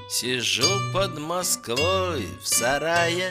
Сижу под Москвой в сарае,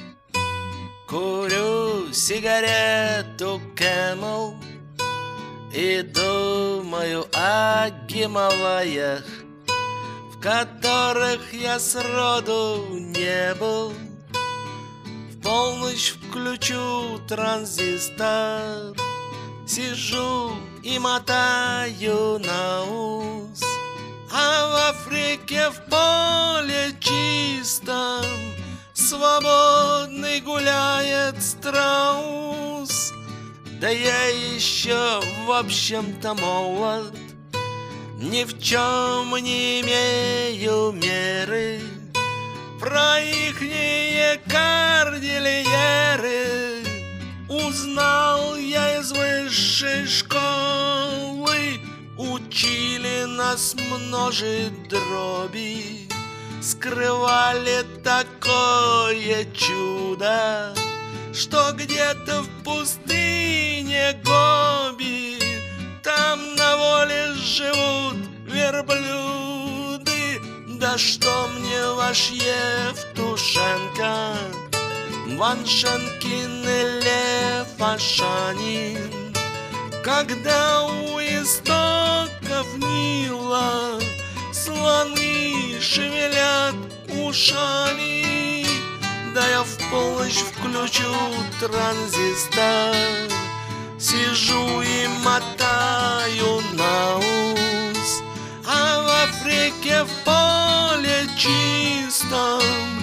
курю сигарету Camel и думаю о Гималаях, в которых я сроду не был. В полночь включу транзистор, сижу и мотаю на ус. А в Африке в поле чистом свободный гуляет страус. Да я еще, в общем-то, молод, ни в чем не имею меры. Про ихние кордильеры узнал я из высшей школы. Учили нас множить дроби, скрывали такое чудо, что где-то в пустыне Гоби там на воле живут верблюды. Да что мне ваш Евтушенко, Ван Шенкин и Лев Ашанин, когда у истоков Нила слоны шевелят ушами. Да я в полночь включу транзистор, сижу и мотаю на ус. А в Африке в поле чистом